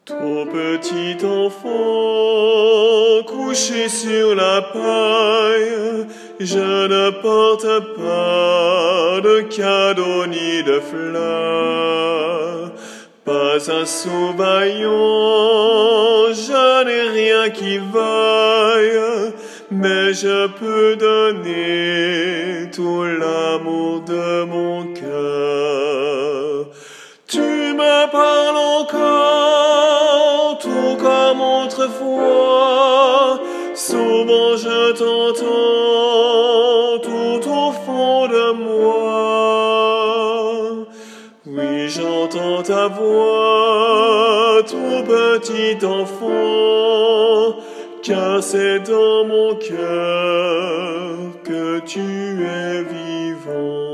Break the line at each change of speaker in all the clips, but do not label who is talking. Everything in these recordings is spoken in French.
Ton petit enfant couché sur la paille, je ne porte pas de cadeau ni de fleurs. Pas un sauvaillon, je n'ai rien qui vaille, mais je peux donner tout l'amour de mon cœur. Tu me parles encore, tout comme autrefois, souvent je t'entends tout au fond de moi. Oui, j'entends ta voix, tout petit enfant, car c'est dans mon cœur que tu es vivant.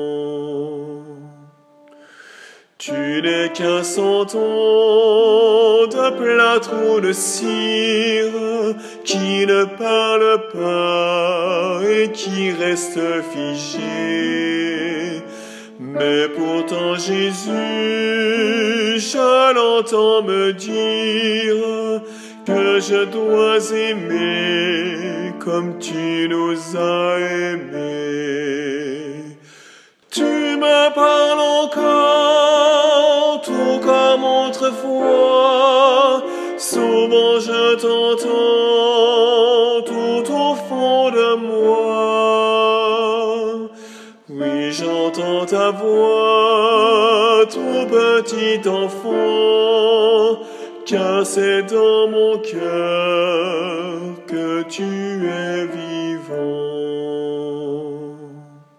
Tu n'es qu'un centon de plâtre ou de cire qui ne parle pas et qui reste figé. Mais pourtant Jésus, je l'entends me dire que je dois aimer comme tu nous as aimés. Tu me parles encore, tout comme autrefois, souvent je t'entends tout au fond de moi. Oui, j'entends ta voix, tout petit enfant, car c'est dans mon cœur que tu es vivant.